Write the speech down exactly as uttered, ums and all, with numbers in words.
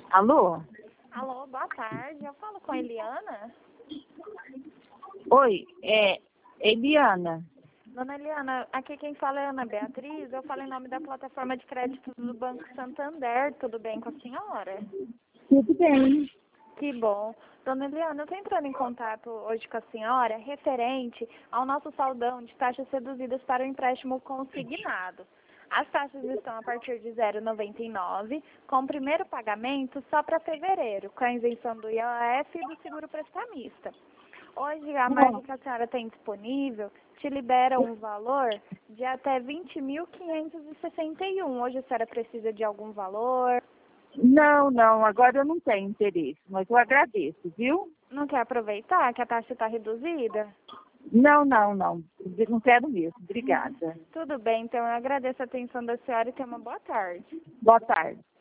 Alô? Alô, boa tarde. Eu falo com a Eliana? Oi, é Eliana. Dona Eliana, aqui quem fala é Ana Beatriz. Eu falo em nome da plataforma de crédito do Banco Santander. Tudo bem com a senhora? Tudo bem. Que bom. Dona Eliana, eu estou entrando em contato hoje com a senhora referente ao nosso saldão de taxas reduzidas para o empréstimo consignado. As taxas estão a partir de zero vírgula noventa e nove, com o primeiro pagamento só para fevereiro, com a isenção do I O F e do seguro prestamista. Hoje, a margem que a senhora tem disponível te libera um valor de até vinte mil quinhentos e sessenta e um. Hoje a senhora precisa de algum valor? Não, não, agora eu não tenho interesse, mas eu agradeço, viu? Não quer aproveitar que a taxa está reduzida? Não, não, não. Não quero mesmo. Obrigada. Tudo bem, então eu agradeço a atenção da senhora e tenha uma boa tarde. Boa tarde.